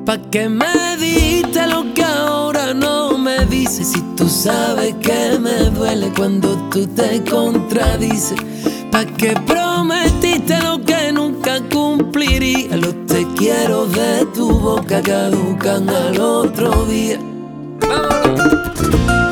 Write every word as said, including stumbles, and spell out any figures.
¿Pa' qué me diste lo que ahora no me dices? Si tú sabes que me duele cuando tú te contradices. ¿Pa' qué prometiste lo que nunca cumpliría? Los te quiero de tu boca caducan al otro día. ¡Vámonos!